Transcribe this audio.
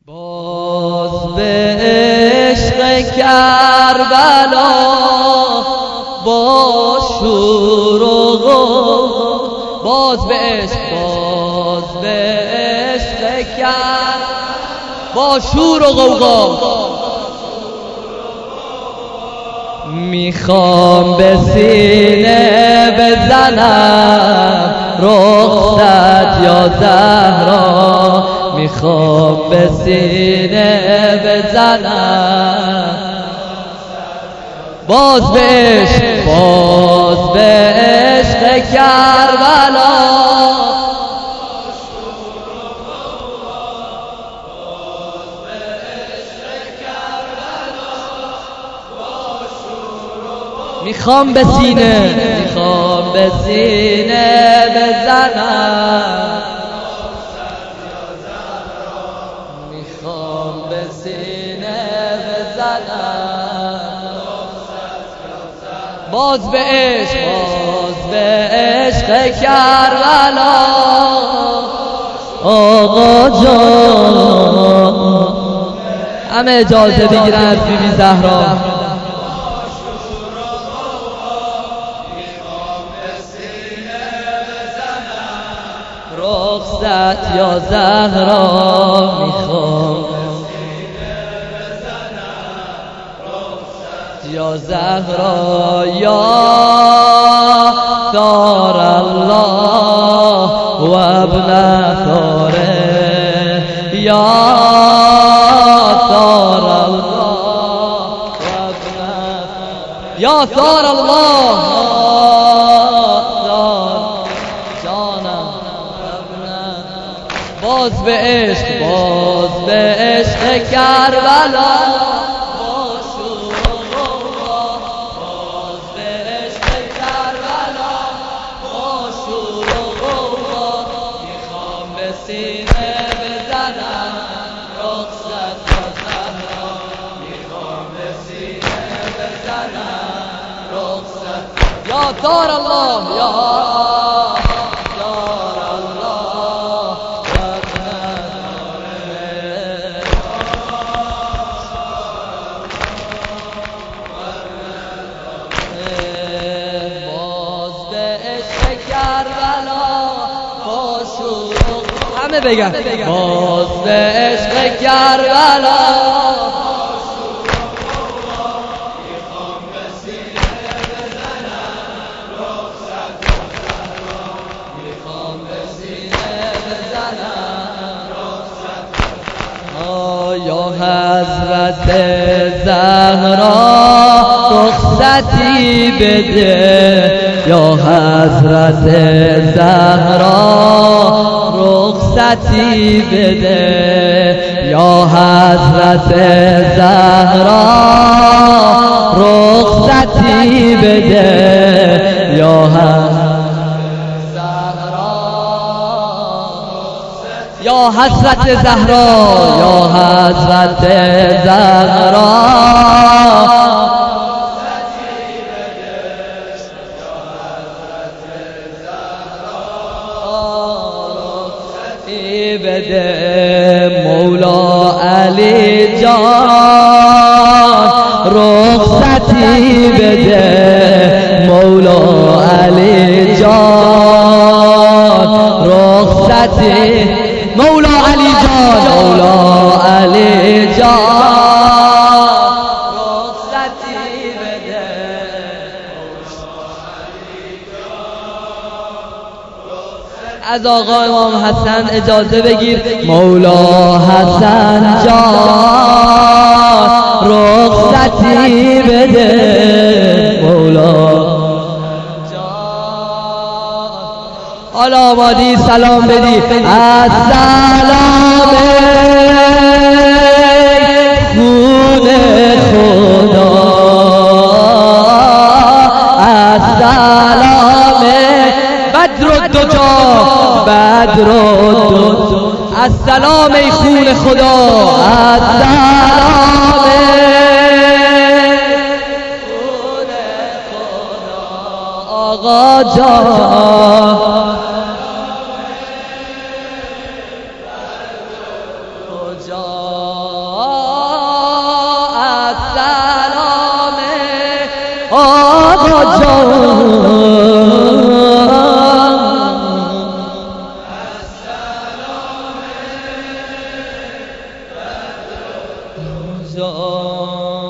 باز به عشق کربلا با شور و غوغا، باز به عشق کربلا با شور و غوغا، میخوام به سینه بزنم رخصت یا زهرا، میخوام به سینه بزنم باز به عشق کربلا، میخوام به سینه بزنم، میخوام به سینه بزنم باز به عشق کربلا. آقا جان همه اجازه بگیرن از بی بی زهرا. رخصت یا زهرا میخوام یا زهرا، یا ثار الله و ابن ثاره، یا ثار الله و ابن ثاره، یا ثار الله باز به عشق کربلا، با شور و غوغا، باز به عشق کربلا، با شور و غوغا، میخوام به سینه بزنم رخصت یا زهرا، میخوام به سینه بزنم رخصت یا ثار الله، یا همه بگن باز به عشق کربلا، میخوام به سینه بزنم رخصت یا زهرا، میخوام به سینه بزنم رخصت یا حضرت زهرا رخصتی بده، یا حضرت زهرا رخصتی بده، یا حضرت زهرا رخصتی بده، یا حضرت زهرا، یا حضرت زهرا بده، مولا علی جان رخصتی بده، مولا علی جان رخصتی، مولا علی جان، مولا علی جان رخصتی بده، از آقا امام حسن اجازه بگیر مولا حسن جان رخصتی بده، مولا جان حالا آمادی سلام بدی، السلام خون خدا، السلام بدر السلام ای خون خدا، السلام خون خدا آقا جان، السلام آقا جان